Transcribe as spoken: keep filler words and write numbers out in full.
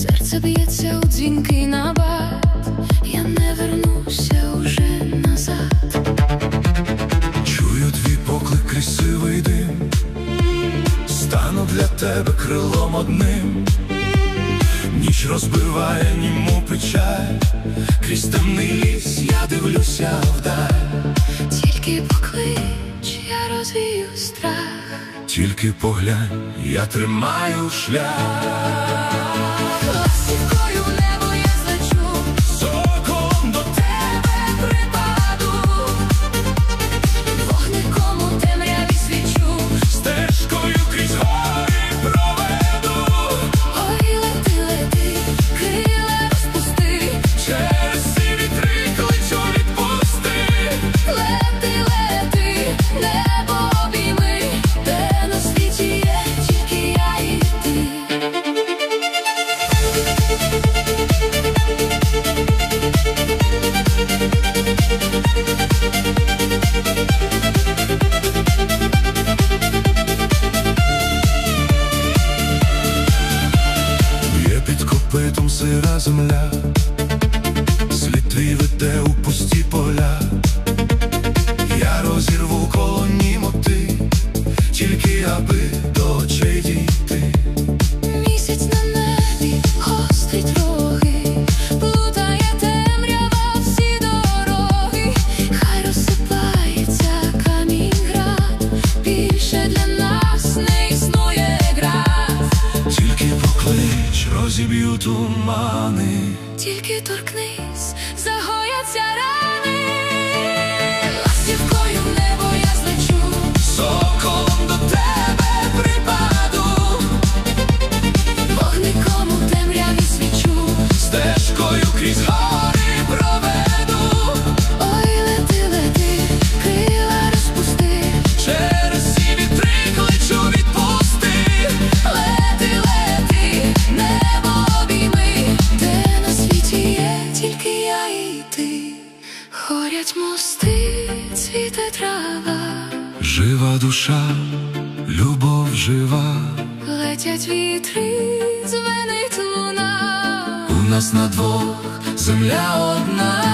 Серце б'ється у дзвінкий набат, я не вернуся уже назад. Чую твій поклик крізь сивий дим, стану для тебе крилом одним. Ніч розбиває німу печаль, крізь темний ліс я дивлюся вдаль. Тільки поклич, я розвію страх, тільки поглянь, я тримаю шлях. Ластівкою в небо я злечу, Соколом до тебе припаду, вогником у темряві свічу, стежкою крізь гори проведу. Ой, лети, лети, крила розпусти, Через всі вітри кличу, відпусти. лети, лети, небо обійми, де на світі є тільки я і ти. Є під копитом сира земля, слід твій веде у пусті поля. Я розірву колоні моти, тільки аби до очей дійти. Місяць на небі гострить роги, плутає темрява всі дороги. Хай розсипається камінь град, більше для нас не існує град. Тільки поклич, розіб'ю тумани, Тільки торкнись, загояться рани. Ластівкою в небо я злечу, соколом до тебе припаду. вогником у темряві свічу, Стежкою крізь гори проведу. ой, лети, лети, крила розпусти, Через всі вітри кличу, відпусти. лети, лети, небо обійми, де на світі є тільки я і ти. Горять мости, цвіте трава, Жива душа, любов жива, летять вітри, дзвенить луна. у нас на двох земля одна.